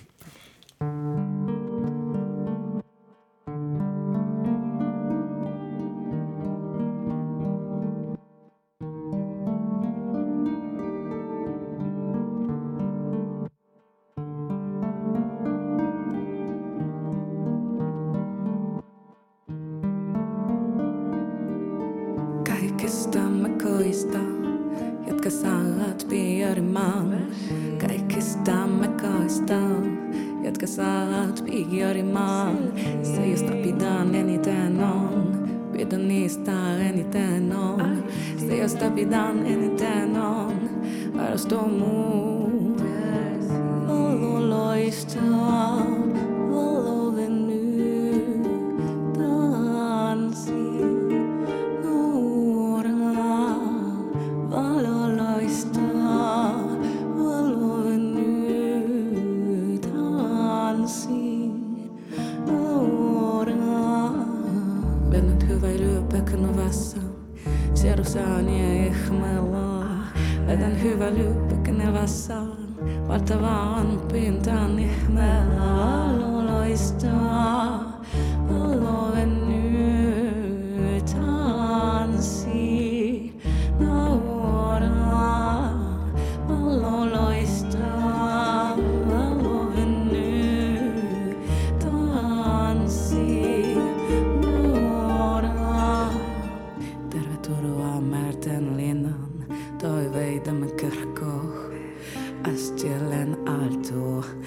Kaikista makoista, jotka saat piirimaan. Kaikista makoista, jotka saat piirimaan. Se, josta pidän eniten on, pidän niistä eniten on. Se, josta pidän eniten on, arvostuu muu. Valo loistaa, valo venyy, tanssi. Siedossaan ja ihmeellään, vedän hyvä lyppäkänä vassaan, valtavaan pintaan ihmeellään, valo loistaa, valo venyy, tanssii, nauraa, valo loistaa, valo venyy, tanssii, nauraa. Tervetuloa Märten linnan, toiveitamme kirkkoon, astjellen aaltoon.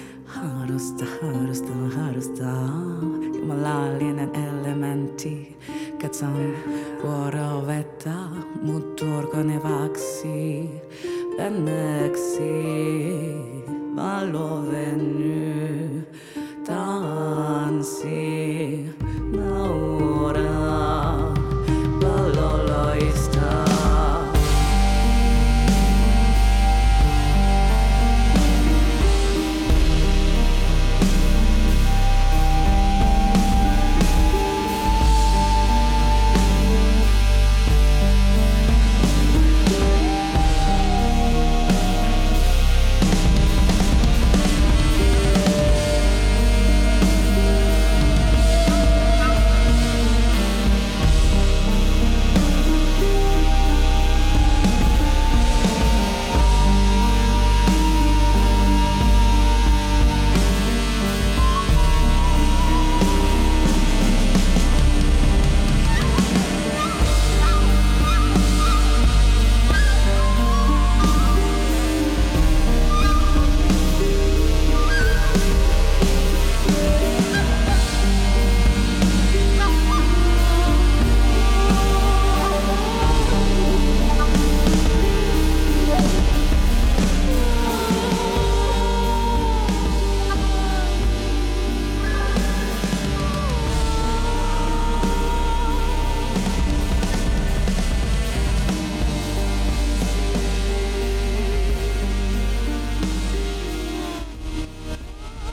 Katson vuorovettä, mut turkonevaksi venneksi valo venyy, tanssi, nauraa, valo loistaa.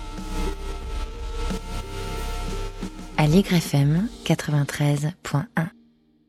Aligre F M quatre-vingt-treize point un.